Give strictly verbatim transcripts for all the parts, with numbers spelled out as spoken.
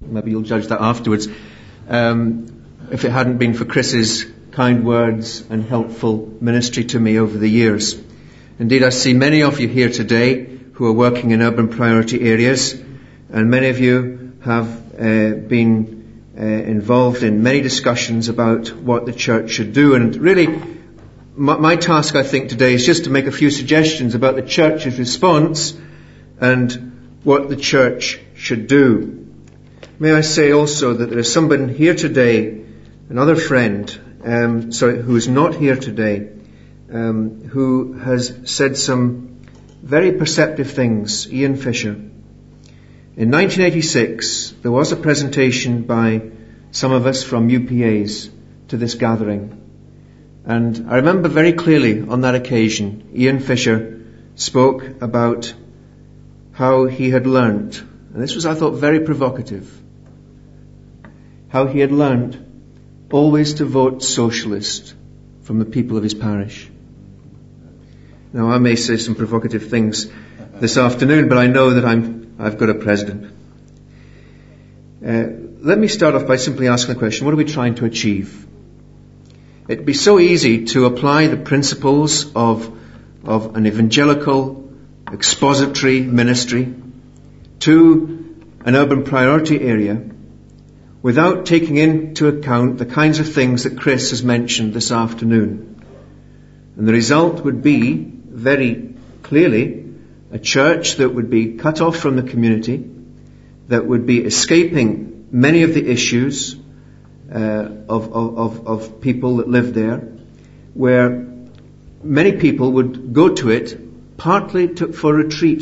maybe you'll judge that afterwards, um, if it hadn't been for Chris's kind words and helpful ministry to me over the years. Indeed, I see many of you here today who are working in urban priority areas, and many of you have uh, been uh, involved in many discussions about what the church should do. And really, my, my task, I think, today is just to make a few suggestions about the church's response and what the church should do. May I say also that there is someone here today, another friend, um, sorry, who is not here today, um, who has said some very perceptive things, Ian Fisher. In nineteen eighty-six, there was a presentation by some of us from U P As to this gathering. And I remember very clearly on that occasion, Ian Fisher spoke about how he had learnt, and this was, I thought, very provocative, how he had learnt always to vote socialist from the people of his parish. Now, I may say some provocative things this afternoon, but I know that I'm, I've got a president. Uh, let me start off by simply asking the question, what are we trying to achieve? It'd be so easy to apply the principles of, of an evangelical, expository ministry to an urban priority area without taking into account the kinds of things that Chris has mentioned this afternoon. And the result would be, very clearly, a church that would be cut off from the community, that would be escaping many of the issues uh, of, of, of people that live there, where many people would go to it partly to, for retreat.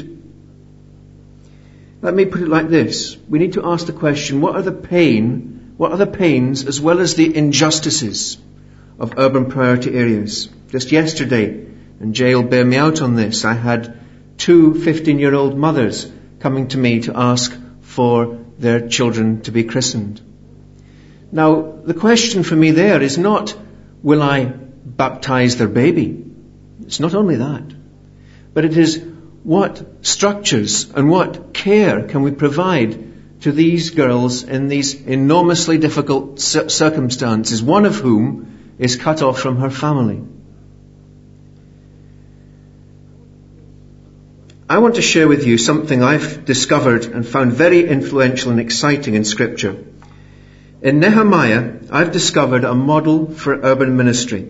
Let me put it like this. We need to ask the question, what are the pain, what are the pains as well as the injustices of urban priority areas? Just yesterday, and Jay will bear me out on this, I had two fifteen-year-old mothers coming to me to ask for their children to be christened. Now, the question for me there is not, will I baptize their baby? It's not only that. But it is, what structures and what care can we provide to these girls in these enormously difficult circumstances, one of whom is cut off from her family? I want to share with you something I've discovered and found very influential and exciting in Scripture. In Nehemiah, I've discovered a model for urban ministry.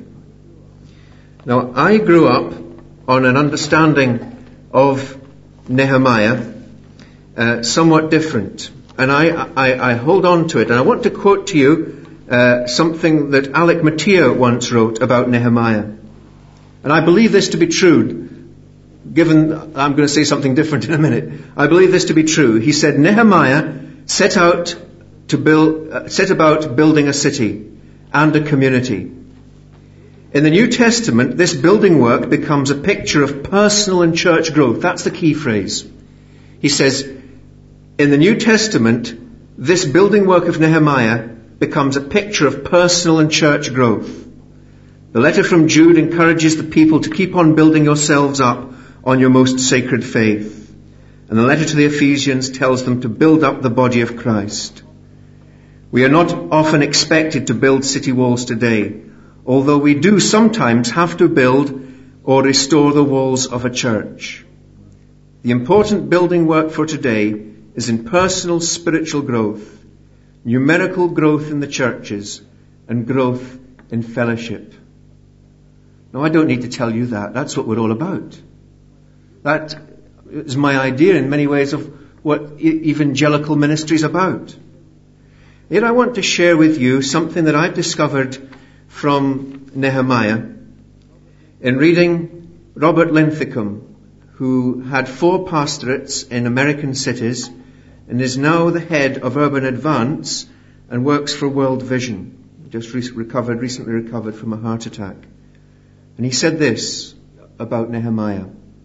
Now, I grew up on an understanding of Nehemiah uh, somewhat different. And I, I, I hold on to it. And I want to quote to you uh, something that Alec Mattia once wrote about Nehemiah. And I believe this to be true. Given I'm going to say something different in a minute, I believe this to be true. He said, Nehemiah set out to build, uh, set about building a city and a community. In the New Testament, this building work becomes a picture of personal and church growth. That's the key phrase. He says, in the New Testament, this building work of Nehemiah becomes a picture of personal and church growth. The letter from Jude encourages the people to keep on building yourselves up on your most sacred faith. And the letter to the Ephesians tells them to build up the body of Christ. We are not often expected to build city walls today, although we do sometimes have to build or restore the walls of a church. The important building work for today is in personal spiritual growth, numerical growth in the churches, and growth in fellowship. Now, I don't need to tell you that. That's what we're all about. That is my idea in many ways of what evangelical ministry is about. Yet I want to share with you something that I've discovered from Nehemiah in reading Robert Linthicum, who had four pastorates in American cities and is now the head of Urban Advance and works for World Vision. Just re- recovered, recently recovered from a heart attack. And he said this about Nehemiah.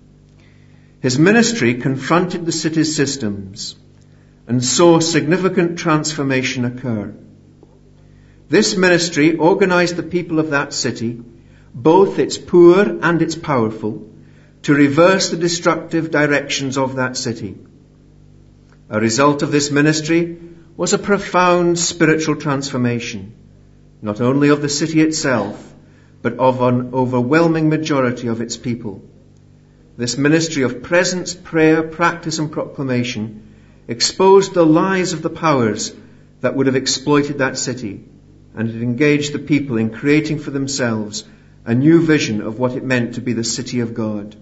His ministry confronted the city's systems and saw significant transformation occur. This ministry organized the people of that city, both its poor and its powerful, to reverse the destructive directions of that city. A result of this ministry was a profound spiritual transformation, not only of the city itself, but of an overwhelming majority of its people. This ministry of presence, prayer, practice and proclamation exposed the lies of the powers that would have exploited that city, and it engaged the people in creating for themselves a new vision of what it meant to be the city of God.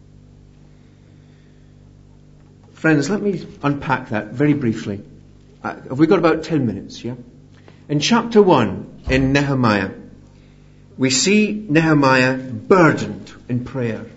Friends, let me unpack that very briefly. Uh, have we got about ten minutes, yeah? In chapter one, in Nehemiah, we see Nehemiah burdened in prayer.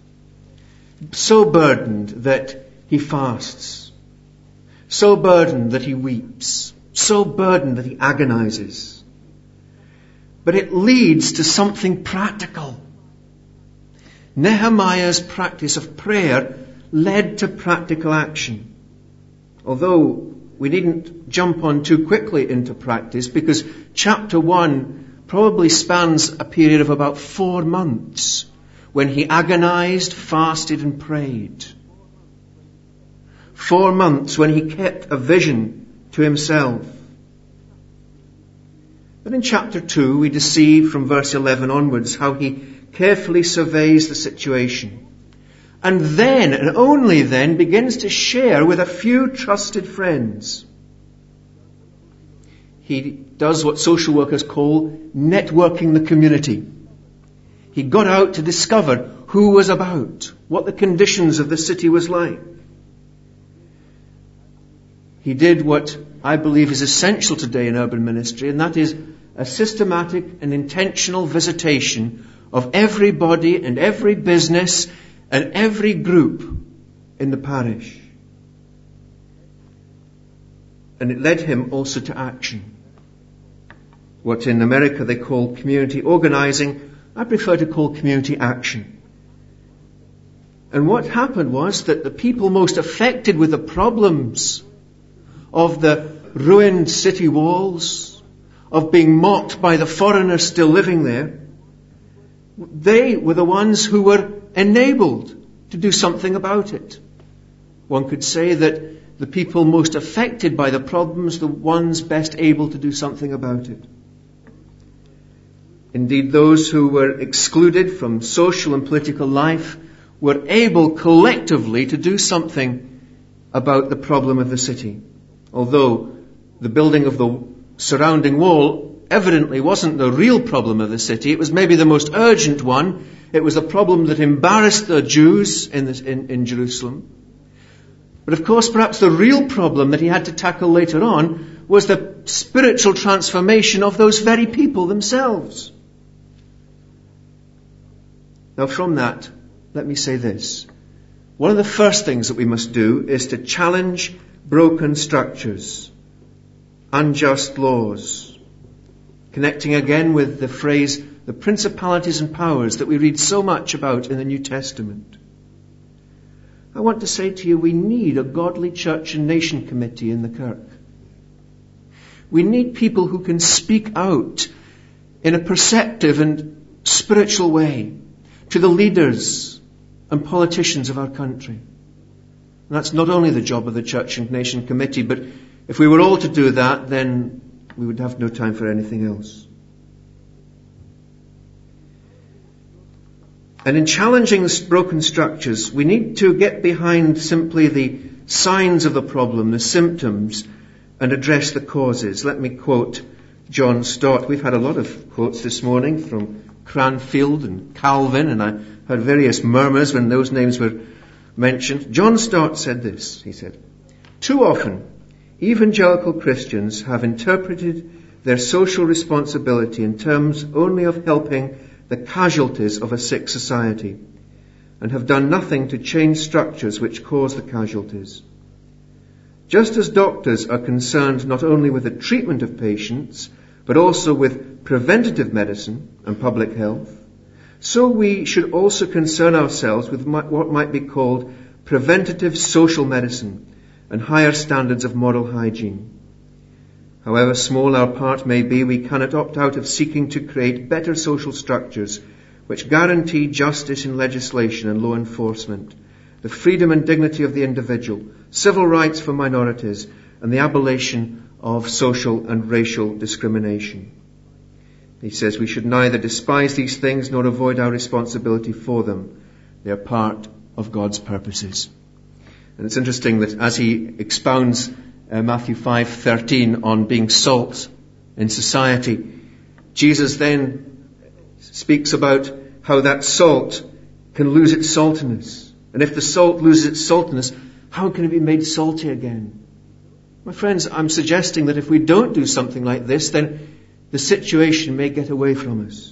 So burdened that he fasts. So burdened that he weeps. So burdened that he agonizes. But it leads to something practical. Nehemiah's practice of prayer led to practical action. Although we needn't jump on too quickly into practice, because chapter one probably spans a period of about four months when he agonized, fasted and prayed. Four months when he kept a vision to himself. But in chapter two we see from verse eleven onwards how he carefully surveys the situation. And then, and only then, begins to share with a few trusted friends. He does what social workers call networking the community. He got out to discover who was about, what the conditions of the city was like. He did what I believe is essential today in urban ministry, and that is a systematic and intentional visitation of everybody and every business and every group in the parish. And it led him also to action. What in America they call community organizing, I prefer to call community action. And what happened was that the people most affected with the problems of the ruined city walls, of being mocked by the foreigners still living there, they were the ones who were enabled to do something about it. One could say that the people most affected by the problems, the ones best able to do something about it. Indeed, those who were excluded from social and political life were able collectively to do something about the problem of the city. Although the building of the surrounding wall evidently wasn't the real problem of the city, it was maybe the most urgent one. It was a problem that embarrassed the Jews in, this, in, in Jerusalem. But of course, perhaps the real problem that he had to tackle later on was the spiritual transformation of those very people themselves. Now from that, let me say this. One of the first things that we must do is to challenge broken structures, unjust laws, connecting again with the phrase, the principalities and powers that we read so much about in the New Testament. I want to say to you, we need a godly church and nation committee in the Kirk. We need people who can speak out in a perceptive and spiritual way to the leaders and politicians of our country. And that's not only the job of the Church and Nation Committee, but if we were all to do that, then we would have no time for anything else. And in challenging the broken structures, we need to get behind simply the signs of the problem, the symptoms, and address the causes. Let me quote John Stott. We've had a lot of quotes this morning from Cranfield and Calvin, and I heard various murmurs when those names were mentioned. John Stott said this, he said, "Too often, evangelical Christians have interpreted their social responsibility in terms only of helping the casualties of a sick society, and have done nothing to change structures which cause the casualties. Just as doctors are concerned not only with the treatment of patients, but also with preventative medicine and public health, so we should also concern ourselves with what might be called preventative social medicine and higher standards of moral hygiene. However small our part may be, we cannot opt out of seeking to create better social structures which guarantee justice in legislation and law enforcement, the freedom and dignity of the individual, civil rights for minorities, and the abolition of social and racial discrimination. He says we should neither despise these things nor avoid our responsibility for them. They are part of God's purposes. And it's interesting that as he expounds uh, Matthew five thirteen on being salt in society, Jesus then speaks about how that salt can lose its saltiness. And if the salt loses its saltiness, how can it be made salty again? My friends, I'm suggesting that if we don't do something like this, then the situation may get away from us.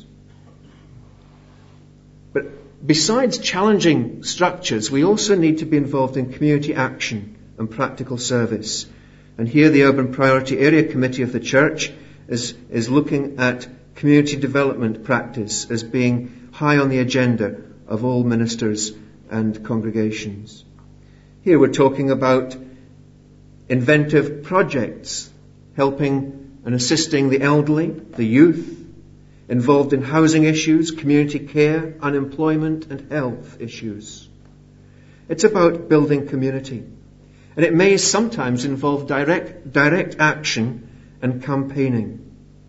But besides challenging structures, we also need to be involved in community action and practical service. And here the Urban Priority Area Committee of the Church is, is looking at community development practice as being high on the agenda of all ministers and congregations. Here we're talking about inventive projects, helping and assisting the elderly, the youth, involved in housing issues, community care, unemployment and health issues. It's about building community. And it may sometimes involve direct, direct action and campaigning.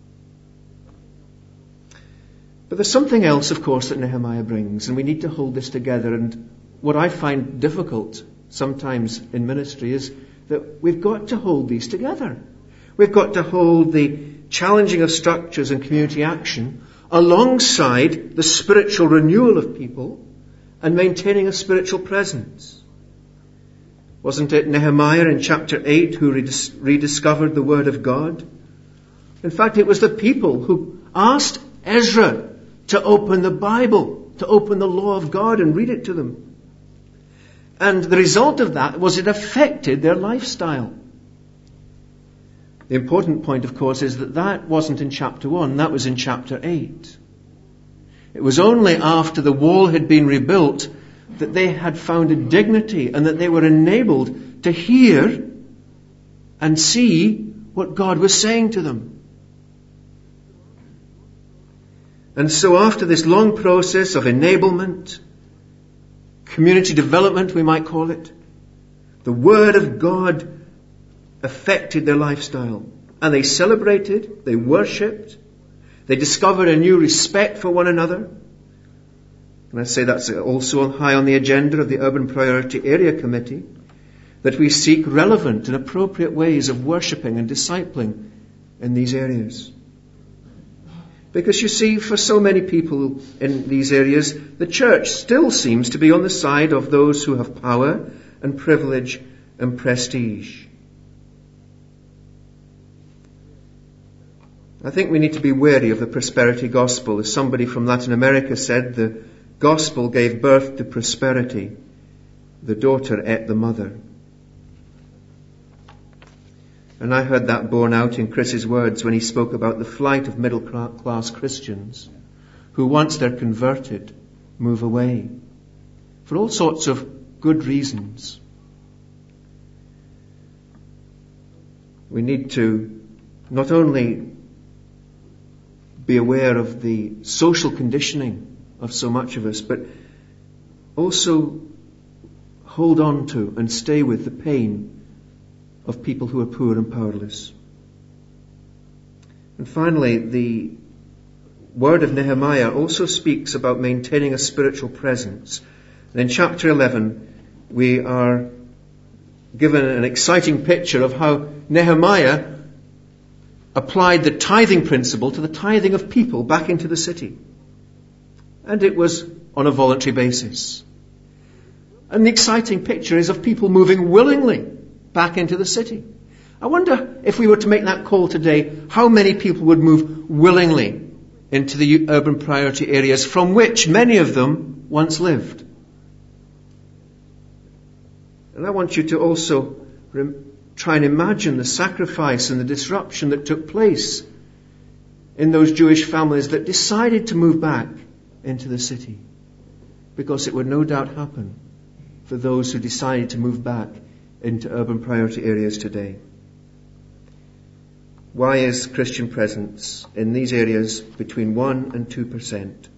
But there's something else, of course, that Nehemiah brings, and we need to hold this together. And what I find difficult sometimes in ministry is that we've got to hold these together. We've got to hold the challenging of structures and community action alongside the spiritual renewal of people and maintaining a spiritual presence. Wasn't it Nehemiah in chapter eight who redis- rediscovered the Word of God? In fact, it was the people who asked Ezra to open the Bible, to open the law of God and read it to them. And the result of that was it affected their lifestyle. The important point, of course, is that that wasn't in chapter one, that was in chapter eight. It was only after the wall had been rebuilt that they had found a dignity and that they were enabled to hear and see what God was saying to them. And so after this long process of enablement, community development, we might call it, the Word of God affected their lifestyle. And they celebrated, they worshipped, they discovered a new respect for one another. And I say that's also high on the agenda of the Urban Priority Area Committee, that we seek relevant and appropriate ways of worshipping and discipling in these areas. Because you see, for so many people in these areas, the church still seems to be on the side of those who have power and privilege and prestige. I think we need to be wary of the prosperity gospel. As somebody from Latin America said, the gospel gave birth to prosperity. The daughter ate the mother. And I heard that borne out in Chris's words when he spoke about the flight of middle-class Christians who, once they're converted, move away for all sorts of good reasons. We need to not only be aware of the social conditioning of so much of us, but also hold on to and stay with the pain of people who are poor and powerless. And finally, the word of Nehemiah also speaks about maintaining a spiritual presence. And in chapter eleven, we are given an exciting picture of how Nehemiah applied the tithing principle to the tithing of people back into the city. And it was on a voluntary basis. And the exciting picture is of people moving willingly back into the city. I wonder if we were to make that call today, how many people would move willingly into the urban priority areas from which many of them once lived. And I want you to also rem- try and imagine the sacrifice and the disruption that took place in those Jewish families that decided to move back into the city. Because it would no doubt happen for those who decided to move back into urban priority areas today. Why is Christian presence in these areas between one and two percent?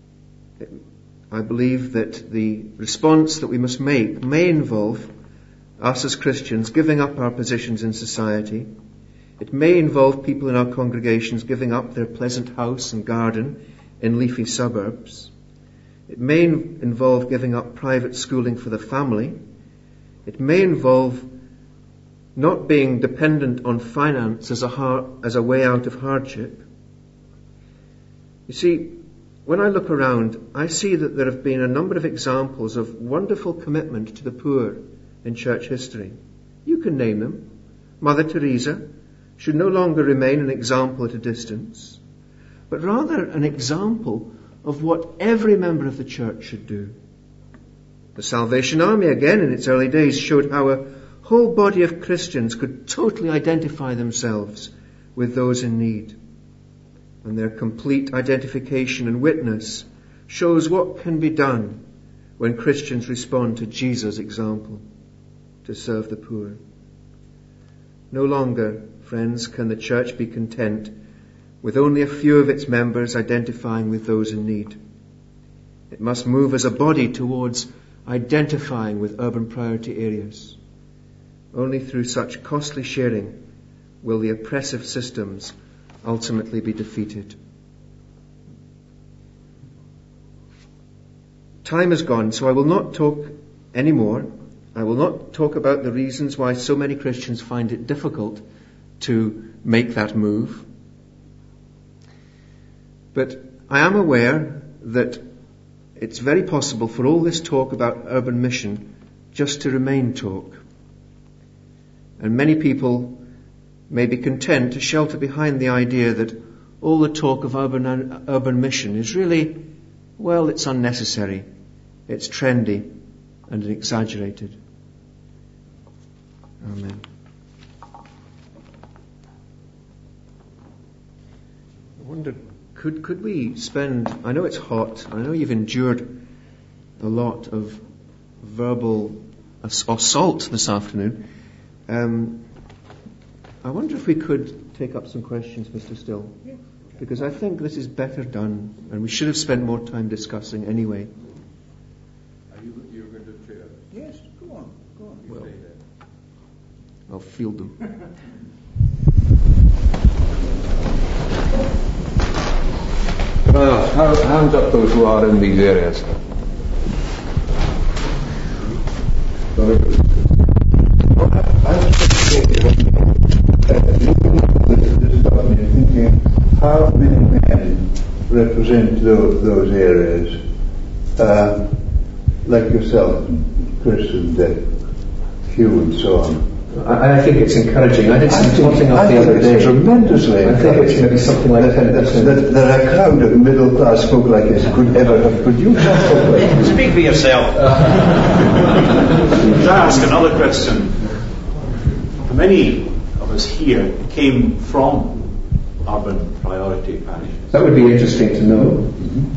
I believe that the response that we must make may involve us as Christians giving up our positions in society. It may involve people in our congregations giving up their pleasant house and garden in leafy suburbs. It may involve giving up private schooling for the family. It may involve not being dependent on finance as a, har- as a way out of hardship. You see, when I look around, I see that there have been a number of examples of wonderful commitment to the poor in church history. You can name them. Mother Teresa should no longer remain an example at a distance, but rather an example of what every member of the church should do. The Salvation Army, again, in its early days, showed how a whole body of Christians could totally identify themselves with those in need. And their complete identification and witness shows what can be done when Christians respond to Jesus' example to serve the poor. No longer, friends, can the church be content with only a few of its members identifying with those in need. It must move as a body towards identifying with urban priority areas. Only through such costly sharing will the oppressive systems ultimately be defeated. Time has gone, so I will not talk anymore. I will not talk about the reasons why so many Christians find it difficult to make that move. But I am aware that it's very possible for all this talk about urban mission just to remain talk. And many people may be content to shelter behind the idea that all the talk of urban, urban mission is really, well, it's unnecessary, it's trendy and exaggerated. Amen. I wonder, could could we spend, I know it's hot, I know you've endured a lot of verbal assault this afternoon. Um, I wonder if we could take up some questions, Mister Still, because I think this is better done, and we should have spent more time discussing anyway. Are you you're going to chair? Yes, go on, go on. You Well, stay there. I'll field them. Well, hands up those who are in these areas. Sorry. How many men represent those, those areas, uh, like yourself, Chris and uh, Hugh and so on? I, I think it's encouraging. I did some think- totting I up the think other it's day. tremendously I think it's maybe something like ten that, percent. that, that a crowd of middle-class folk like this could ever have produced something. Speak for yourself. Can I ask another question? Many of us here came from urban priority parishes. That would be interesting to know.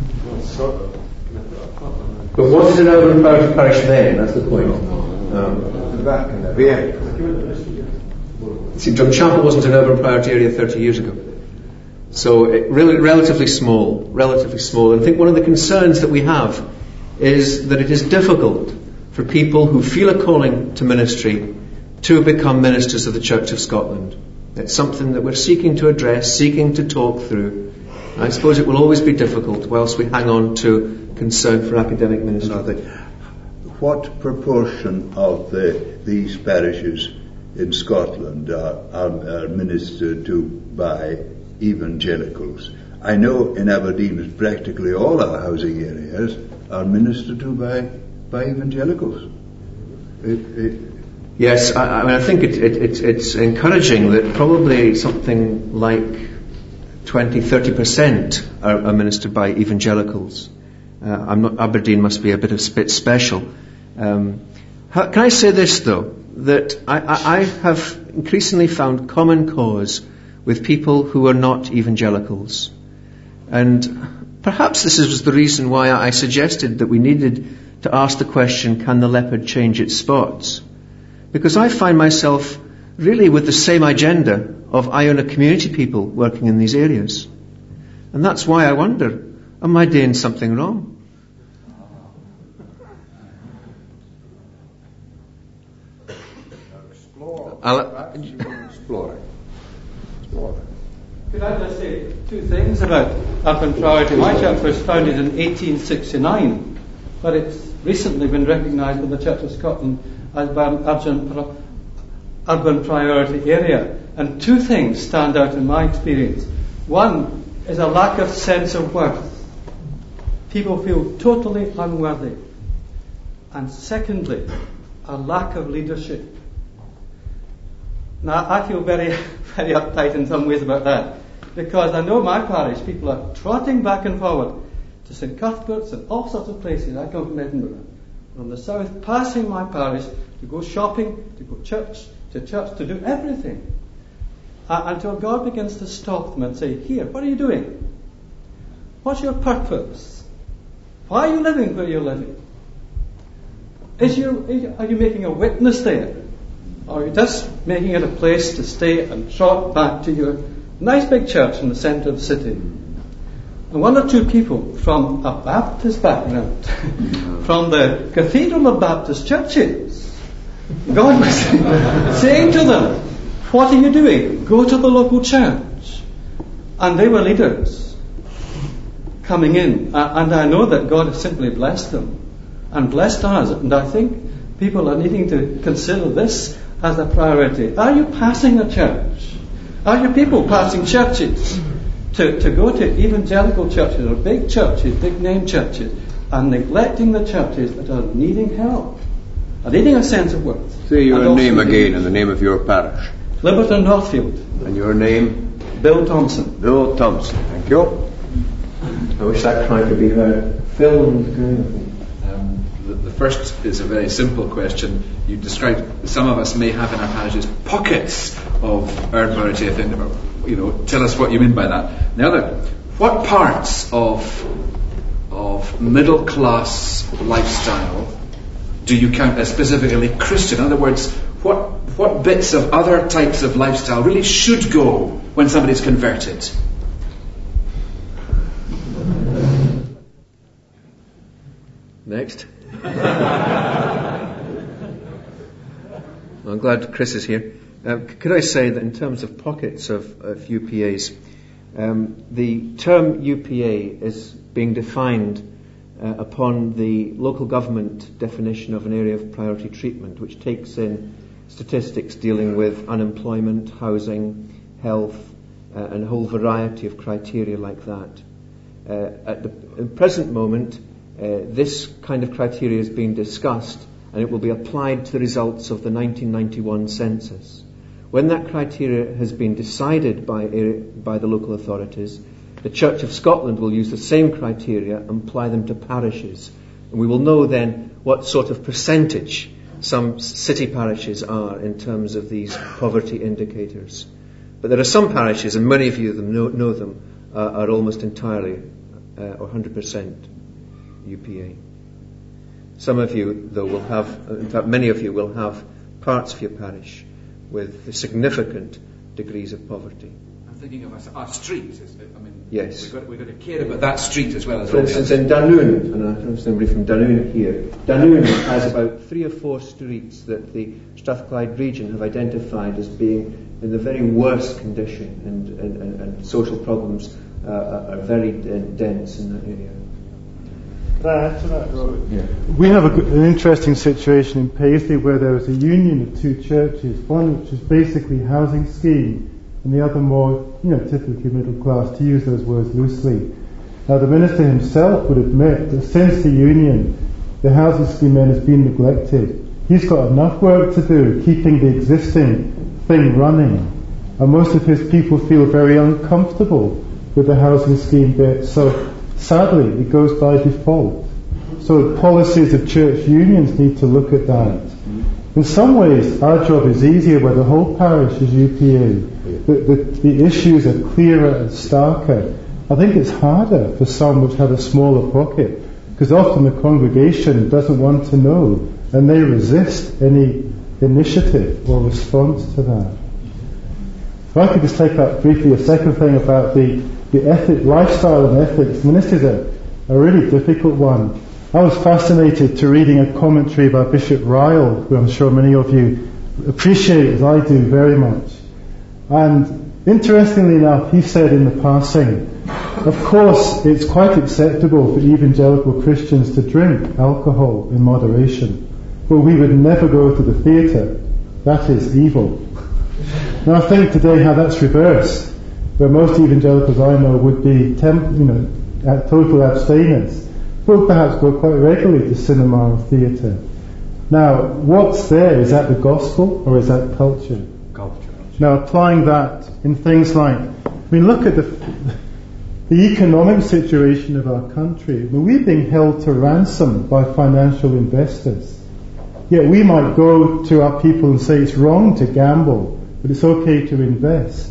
But was it an urban priority parish then? That's the point. Um, Back in the day. see, Drumchapel wasn't an urban priority area thirty years ago. So it really relatively small, relatively small. And I think one of the concerns that we have is that it is difficult for people who feel a calling to ministry to become ministers of the Church of Scotland. It's something that we're seeking to address, seeking to talk through. I suppose it will always be difficult whilst we hang on to concern for academic ministry. What proportion of the, these parishes in Scotland are, are, are ministered to by evangelicals? I know in Aberdeen practically all our housing areas are ministered to by, by evangelicals. It, it, Yes, I, I mean, I think it, it, it, it's encouraging that probably something like twenty, thirty percent are, are ministered by evangelicals. Uh, I'm not, Aberdeen must be a bit of bit special. Um, how, can I say this though, that I, I, I have increasingly found common cause with people who are not evangelicals, and perhaps this is the reason why I suggested that we needed to ask the question: can the leopard change its spots? Because I find myself really with the same agenda of Iona community people working in these areas. And that's why I wonder, am I doing something wrong? Explore. I'll- Perhaps you will explore. Explore. Could I just say two things about Urban Priority? My church was founded in eighteen sixty-nine, but it's recently been recognised by the Church of Scotland as an urban, urban priority area. And two things stand out in my experience. One is a lack of sense of worth. People feel totally unworthy. And secondly, a lack of leadership. Now, I feel very, very uptight in some ways about that, because I know my parish, people are trotting back and forward to St Cuthbert's and all sorts of places. I come from Edinburgh, from the south, passing my parish to go shopping, to go church, to church, to do everything. Uh, until God begins to stop them and say, here, what are you doing? What's your purpose? Why are you living where you're living? Is you, is you, are you making a witness there? Or are you just making it a place to stay and trot back to your nice big church in the centre of the city? And one or two people from a Baptist background, from the Cathedral of Baptist Churches, God was saying to them, what are you doing? Go to the local church. And they were leaders coming in. Uh, and I know that God has simply blessed them and blessed us. And I think people are needing to consider this as a priority. Are you passing a church? Are your people passing churches to, to go to evangelical churches or big churches, big name churches, and neglecting the churches that are needing help, are needing a sense of worth? Say your And name also again and the name of your parish. Liberton Northfield. And your name? Bill Thompson. Bill Thompson. Thank you. I wish that cry could be heard. Phil and Graham. Um, the, the first is a very simple question. You described some of us may have in our parishes pockets of urban priority. I think, you know, tell us what you mean by that. The other, what parts of of middle class lifestyle do you count as specifically Christian? In other words, what what bits of other types of lifestyle really should go when somebody's converted? Next. I'm glad Chris is here. Um, could I say that in terms of pockets of, of U P As, um, the term U P A is being defined uh, upon the local government definition of an area of priority treatment, which takes in statistics dealing with unemployment, housing, health, uh, and a whole variety of criteria like that. Uh, at the present moment, uh, this kind of criteria is being discussed, and it will be applied to the results of the nineteen ninety-one census. When that criteria has been decided by, by the local authorities, the Church of Scotland will use the same criteria and apply them to parishes. And we will know then what sort of percentage some city parishes are in terms of these poverty indicators. But there are some parishes, and many of you them know, know them, uh, are almost entirely uh, or one hundred percent U P A. Some of you, though, will have, in fact, many of you will have parts of your parish with significant degrees of poverty. I'm thinking of our, our street. I mean, yes, we've got, we've got to care about that street as well as for all the instance, others. in Dunoon, and I know somebody from Dunoon here, Dunoon has about three or four streets that the Strathclyde region have identified as being in the very worst condition, and, and, and, and social problems uh, are very dense in that area. Can I add to that, Robert? Yeah. We have a, an interesting situation in Paisley where there is a union of two churches, one which is basically housing scheme, and the other more, you know, typically middle class, to use those words loosely. Now, the minister himself would admit that since the union, the housing scheme then has been neglected. He's got enough work to do keeping the existing thing running, and most of his people feel very uncomfortable with the housing scheme bit, so sadly it goes by default. So policies of church unions need to look at that. In some ways our job is easier where the whole parish is U P A. The, the, the issues are clearer and starker. I think it's harder for some which have a smaller pocket, because often the congregation doesn't want to know and they resist any initiative or response to that. If I could just take up briefly a second thing about the, the ethic, lifestyle and ethics. I mean, this is a, a really difficult one. I was fascinated to reading a commentary by Bishop Ryle, who I'm sure many of you appreciate, as I do very much. And interestingly enough, he said in the passing, of course it's quite acceptable for evangelical Christians to drink alcohol in moderation, but we would never go to the theatre. That is evil. Now I think today how that's reversed, where most evangelicals I know would be temp, you know, at total abstainers, would perhaps go quite regularly to cinema or theatre. Now, what's there? Is that the gospel or is that culture? Culture. Now, applying that in things like, I mean, look at the the economic situation of our country. I mean, we're being held to ransom by financial investors. Yet we might go to our people and say it's wrong to gamble, but it's okay to invest.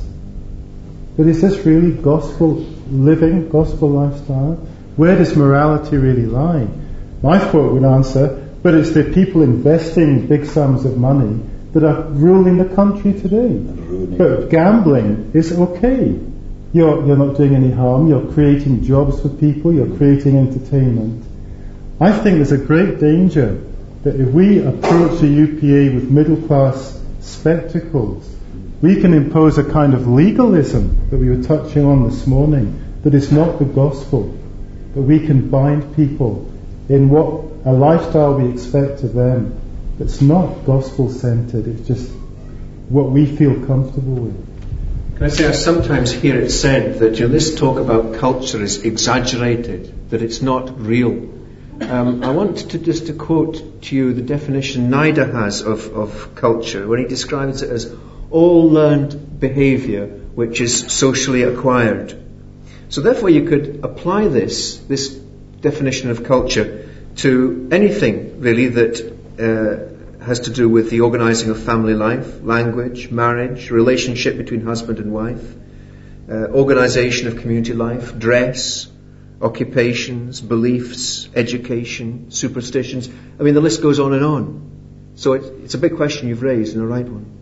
But is this really gospel living, gospel lifestyle? Where does morality really lie? My thought would answer, but it's the people investing big sums of money that are ruling the country today. But gambling is okay. You're, you're not doing any harm, you're creating jobs for people, you're creating entertainment. I think there's a great danger that if we approach the U P A with middle class spectacles, we can impose a kind of legalism that we were touching on this morning, that is not the gospel, that we can bind people in what a lifestyle we expect of them that's not gospel-centered, it's just what we feel comfortable with. Can I say, I sometimes hear it said that, you know, this talk about culture is exaggerated, that it's not real. Um, I want to just to quote to you the definition Nida has of, of culture, when he describes it as all learned behaviour which is socially acquired. So therefore you could apply this, this definition of culture to anything really that uh, has to do with the organising of family life, language, marriage, relationship between husband and wife, uh, organisation of community life, dress, occupations, beliefs, education, superstitions. I mean, the list goes on and on. So it, it's a big question you've raised and a right one.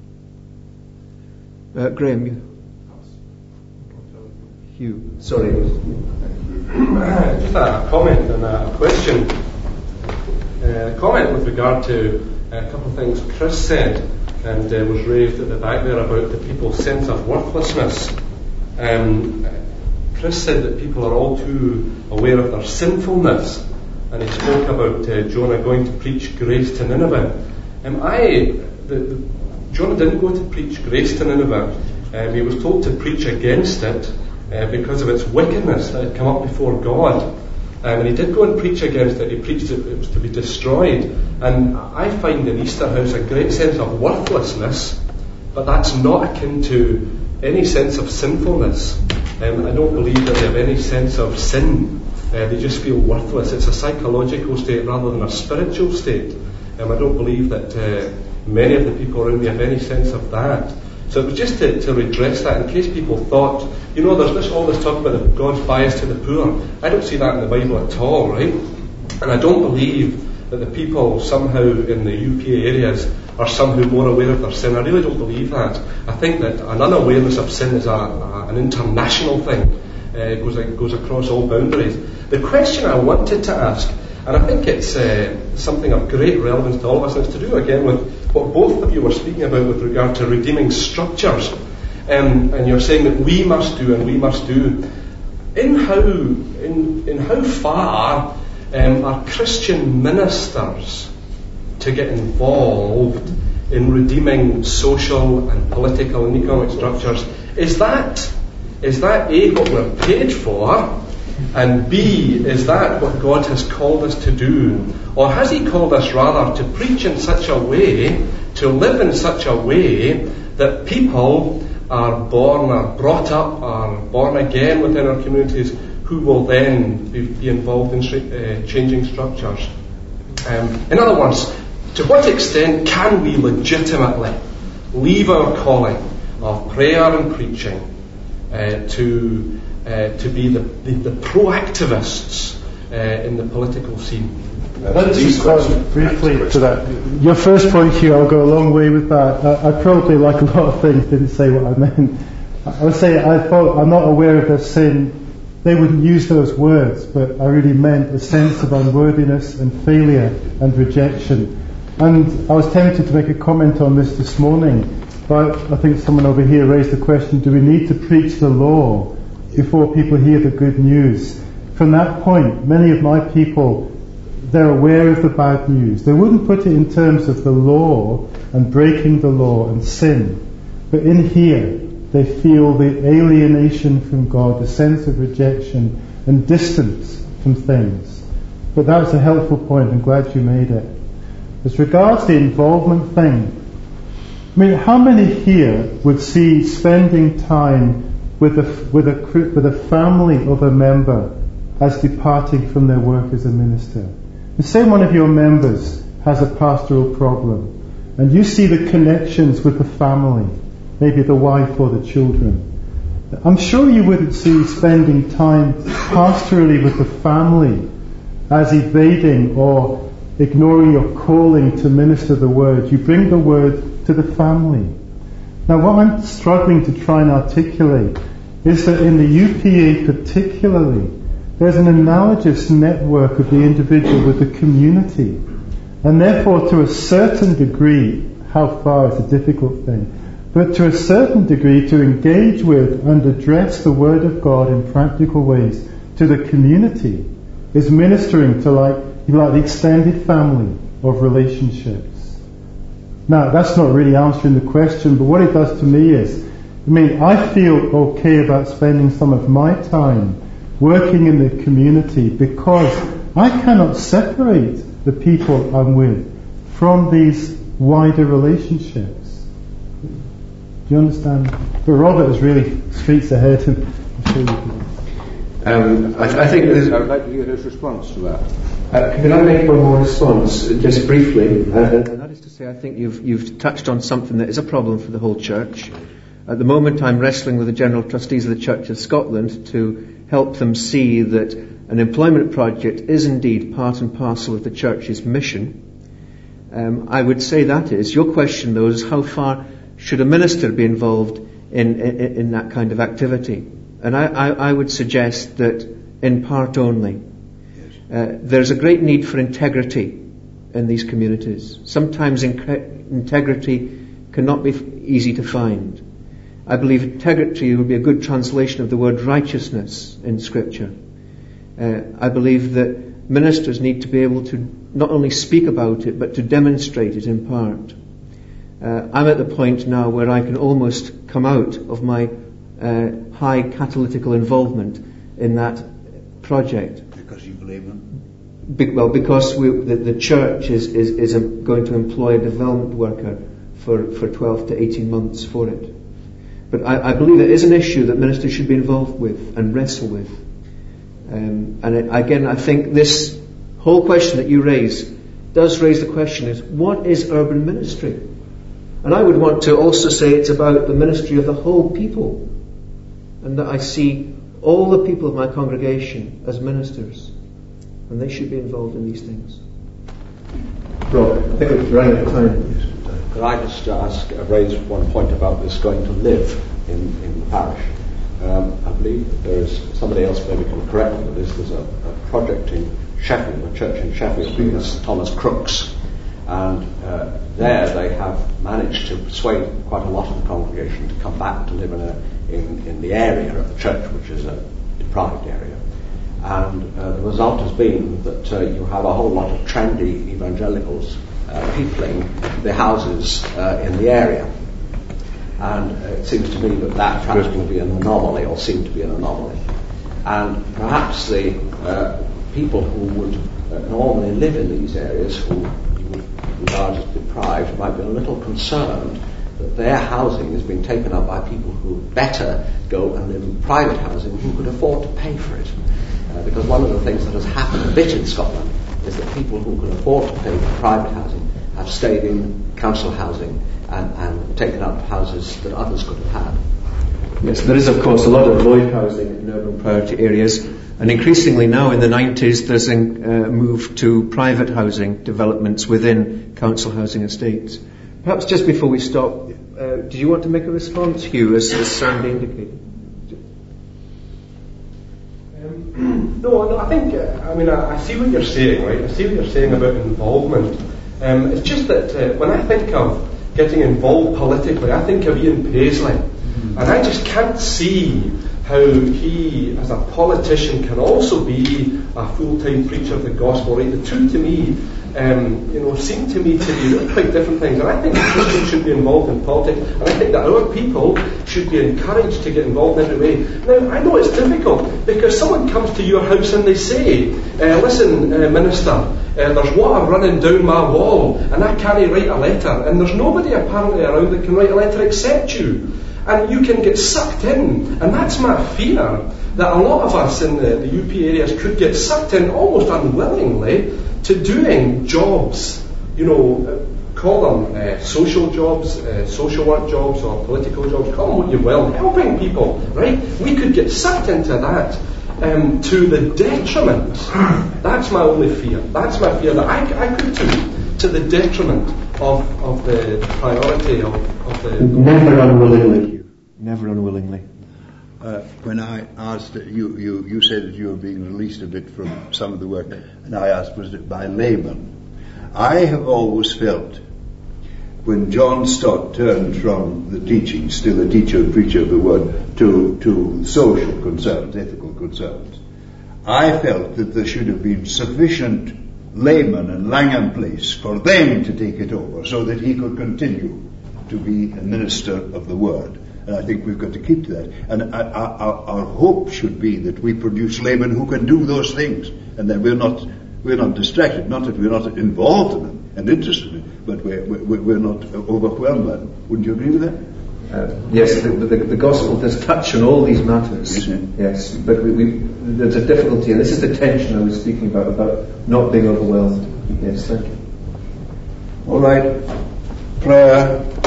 Uh, Graham, you. Hugh, sorry. Just a comment and a question. Uh, a comment with regard to a couple of things Chris said and uh, was raised at the back there about the people's sense of worthlessness. Um, Chris said that people are all too aware of their sinfulness, and he spoke about uh, Jonah going to preach grace to Nineveh. Um, I, the, the, Jonah didn't go to preach grace to Nineveh. Um, he was told to preach against it uh, because of its wickedness that had come up before God. Um, and he did go and preach against it. He preached it, it was to be destroyed. And I find in Easterhouse a great sense of worthlessness, but that's not akin to any sense of sinfulness. Um, I don't believe that they have any sense of sin. Uh, they just feel worthless. It's a psychological state rather than a spiritual state. Um, I don't believe that uh, many of the people around me have any sense of that. So it was just to, to redress that in case people thought, you know, there's this, all this talk about God's bias to the poor. I don't see that in the Bible at all, right? And I don't believe that the people somehow in the U P A areas are somehow more aware of their sin. I really don't believe that. I think that an unawareness of sin is a, a, an international thing. Uh, it goes, it goes across all boundaries. The question I wanted to ask, and I think it's uh, something of great relevance to all of us, and it's to do again with what both of you were speaking about with regard to redeeming structures. Um, and you're saying that we must do and we must do. In how, in, in how far um, are Christian ministers to get involved in redeeming social and political and economic structures? Is that, is that A, what we're paid for? And B, is that what God has called us to do? Or has He called us rather to preach in such a way, to live in such a way, that people are born, are brought up, are born again within our communities, who will then be, be involved in uh, changing structures? Um, in other words, to what extent can we legitimately leave our calling of prayer and preaching uh, to Uh, to be the, the, the pro-activists uh, in the political scene? Let's respond briefly to that. Your first point here, I'll go a long way with that. I, I probably, like a lot of things, didn't say what I meant. I would say I thought I'm not aware of their sin. They wouldn't use those words, but I really meant a sense of unworthiness and failure and rejection. And I was tempted to make a comment on this this morning, but I think someone over here raised the question, do we need to preach the law before people hear the good news? From that point, many of my people, they're aware of the bad news. They wouldn't put it in terms of the law and breaking the law and sin. But in here, they feel the alienation from God, the sense of rejection and distance from things. But that's a helpful point. I'm glad you made it. As regards the involvement thing, I mean, how many here would see spending time with a, with a, with a family of a member as departing from their work as a minister? And say one of your members has a pastoral problem, and you see the connections with the family, maybe the wife or the children. I'm sure you wouldn't see spending time pastorally with the family as evading or ignoring your calling to minister the word. You bring the word to the family. Now, what I'm struggling to try and articulate is that in the U P A particularly, there's an analogous network of the individual with the community. And therefore, to a certain degree, how far is a difficult thing, but to a certain degree to engage with and address the Word of God in practical ways to the community is ministering to like, like the extended family of relationships. Now, that's not really answering the question, but what it does to me is, I mean, I feel okay about spending some of my time working in the community because I cannot separate the people I'm with from these wider relationships. Do you understand? But Robert is really streets ahead. um, I, I think I would like to hear his response to that. Uh, can I make one more response, just briefly? Uh, and that is to say, I think you've, you've touched on something that is a problem for the whole church. At the moment, I'm wrestling with the General Trustees of the Church of Scotland to help them see that an employment project is indeed part and parcel of the church's mission. Um, I would say that is. Your question, though, is how far should a minister be involved in, in, in that kind of activity? And I, I, I would suggest that in part only. Uh, there's a great need for integrity in these communities. Sometimes inc- integrity cannot be f- easy to find. I believe integrity would be a good translation of the word righteousness in Scripture. Uh, I believe that ministers need to be able to not only speak about it, but to demonstrate it in part. Uh, I'm at the point now where I can almost come out of my uh, high catalytical involvement in that project. Because you believe in? Be, well, because we, the, the church is, is, is going to employ a development worker for, for twelve to eighteen months for it. But I, I believe it is an issue that ministers should be involved with and wrestle with. Um, and it, again, I think this whole question that you raise does raise the question is, what is urban ministry? And I would want to also say it's about the ministry of the whole people. And that I see all the people of my congregation as ministers. And they should be involved in these things. Rob, I think we're running out of time. Could I just ask, uh, raise one point about this going to live in, in the parish? Um, I believe there's somebody else maybe can correct me, but this there's a, a project in Sheffield, a church in Sheffield, Saint Thomas Crooks, and uh, there they have managed to persuade quite a lot of the congregation to come back to live in a in, in the area of the church, which is a deprived area. And uh, the result has been that uh, you have a whole lot of trendy evangelicals uh, peopling the houses uh, in the area. And uh, it seems to me that that perhaps will be an anomaly, or seem to be an anomaly. And perhaps the uh, people who would uh, normally live in these areas, who you would regard as deprived, might be a little concerned that their housing is being taken up by people who better go and live in private housing, who could afford to pay for it. Uh, because one of the things that has happened a bit in Scotland is that people who can afford to pay for private housing have stayed in council housing and, and taken up houses that others could have had. Yes, there is of course a lot of void housing in urban priority areas, and increasingly now in the nineties there's a uh, move to private housing developments within council housing estates. Perhaps just before we stop, uh, do you want to make a response, Hugh, as, as Sandy indicated? Um, no, no, I think, uh, I mean, I, I see what you're saying, right? I see what you're saying about involvement. Um, it's just that uh, when I think of getting involved politically, I think of Ian Paisley, and I just can't see how he, as a politician, can also be a full-time preacher of the gospel. Right? The two, to me, um, you know, seem to me to be really quite different things. And I think Christians should be involved in politics, and I think that our people should be encouraged to get involved in every way. Now, I know it's difficult because someone comes to your house and they say, uh, "Listen, uh, Minister, uh, there's water running down my wall, and I can't write a letter." And there's nobody apparently around that can write a letter except you. And you can get sucked in, and that's my fear, that a lot of us in the, the U P areas could get sucked in almost unwillingly to doing jobs, you know, uh, call them uh, social jobs, uh, social work jobs or political jobs, call them what you will, helping people, right? We could get sucked into that um, to the detriment. That's my only fear. That's my fear, that I, I could do to the detriment of, of the priority of, of the... Never unwillingly. Never unwillingly. Uh, when I asked, you, you, you said that you were being released a bit from some of the work, and I asked, was it by laymen? I have always felt, when John Stott turned from the teaching, still a teacher and preacher of the word, to, to social concerns, ethical concerns, I felt that there should have been sufficient laymen in Langham Place for them to take it over, so that he could continue to be a minister of the word. And I think we've got to keep to that. And our, our, our hope should be that we produce laymen who can do those things, and that we're not we're not distracted. Not that we're not involved in them and interested in it, but we're we're, we're not overwhelmed by them. Wouldn't you agree with that? Uh, yes, the, the, the gospel does touch on all these matters. Yes, yes, but we, we, there's a difficulty, and this is the tension I was speaking about about not being overwhelmed. Yes, thank you. All right, prayer.